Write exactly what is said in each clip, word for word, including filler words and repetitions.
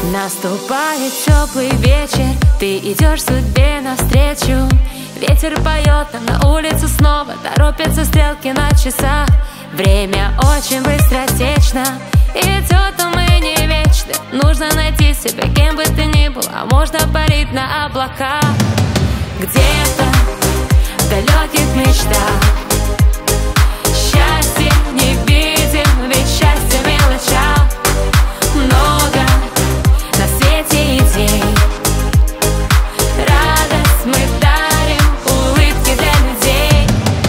Наступает теплый вечер, ты идешь судьбе навстречу. Ветер поет, а на улице снова торопятся стрелки на часах. Время очень быстротечно, и идет, а мы не вечны. Нужно найти себя, кем бы ты ни был, а можно парить на облаках. Где-то в далеких мечтах счастье не видим, ведь счастье в мелочах. Много на свете идей, радость мы дарим, улыбки для людей.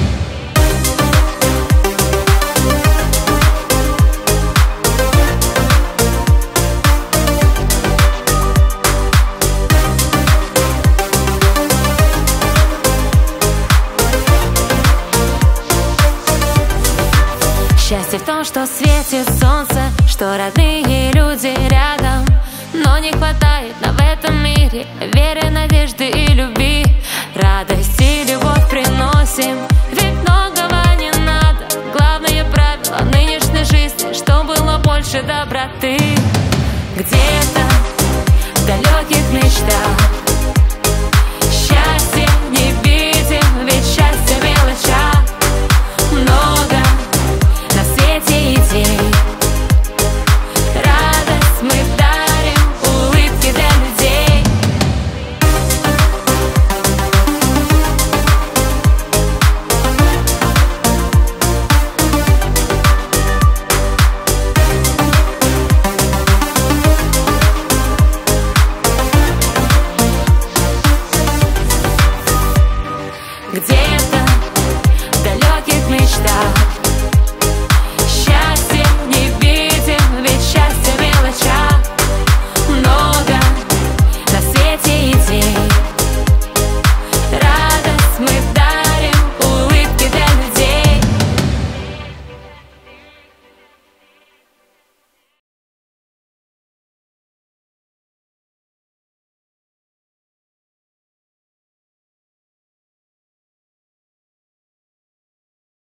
Счастье в том, что светит солнце, что родные люди рядом. Но не хватает нам в этом мире веры, надежды и любви. Радость и любовь приносим, ведь многого не надо. Главное правило нынешней жизни, что было больше доброты. Где-то в далеких мечтах счастье не видим, ведь счастье в мелочах. Много на свете идей, радость мы дарим, улыбки для людей. Где-то